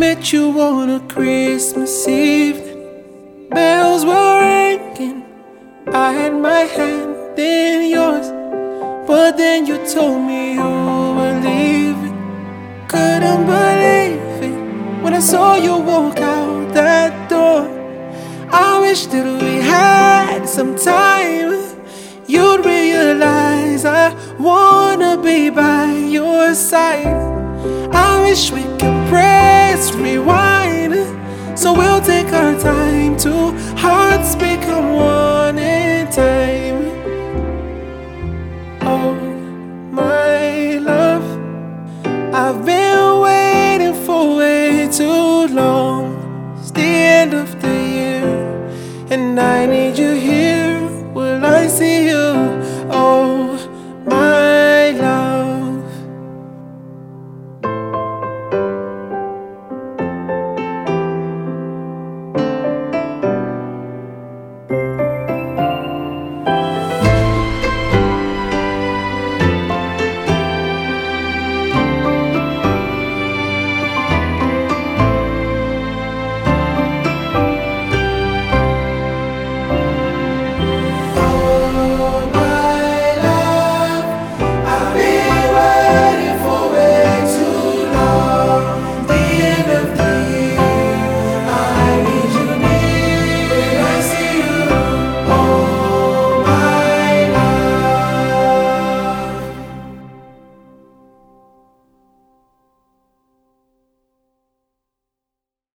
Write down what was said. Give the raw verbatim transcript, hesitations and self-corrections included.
met you on a Christmas evening. Bells were ringing, I had my hand in yours, but then you told me you were leaving. Couldn't believe it when I saw you walk out that door. I wish that we had some time. You'd realize I wanna be by your side. I wish we could press rewind, so we'll take our time. Two hearts become one in time. Oh, my love, I've been waiting for way too long. It's the end of the year, and I need